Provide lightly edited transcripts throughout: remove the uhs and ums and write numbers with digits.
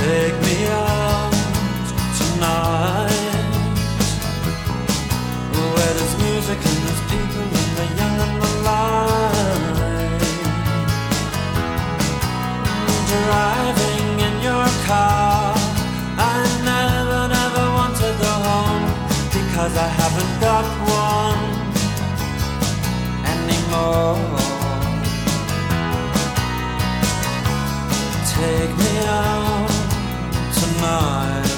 Take me out tonight, where there's music and there's people and the young and the light. Driving in your car, I never want to go home, because I haven't got one anymore. Take me out tonight,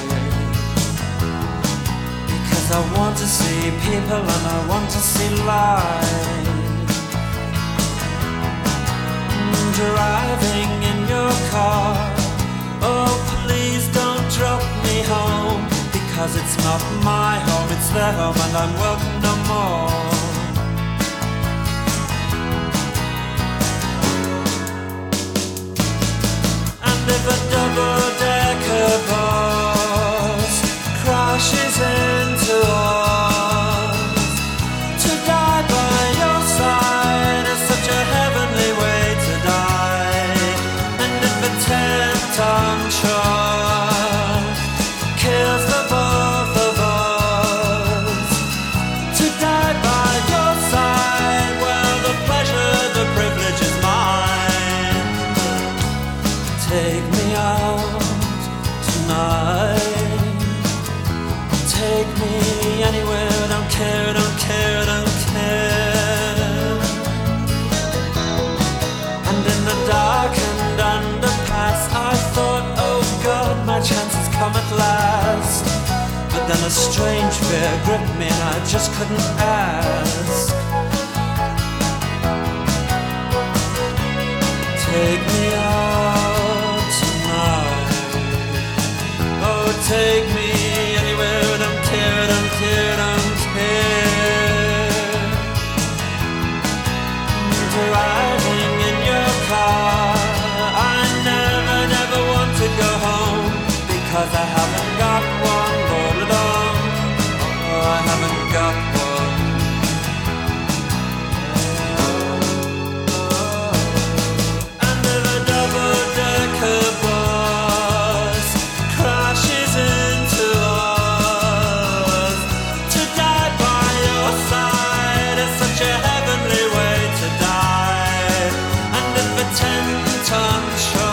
because I want to see people and I want to see life. Driving in your car, oh please don't drop me home, because it's not my home, it's their home and I'm welcome no more. If a double-decker bus crashes into us, to die by your side is such a heavenly way to die. And if a 10-ton truck kills the both of us, to die by your side, well, the pleasure, the privilege is mine. Take me out tonight, take me anywhere, don't care, don't care, don't care. And in the darkened underpass, I thought, oh God, my chance has come at last. But then a strange fear gripped me and I just couldn't ask. Take me out tonight, oh take me anywhere, don't care, don't care, don't care. Driving in your car, I never want to go home, because I haven't got one all along. Oh, I haven't got one. Ten-ton truck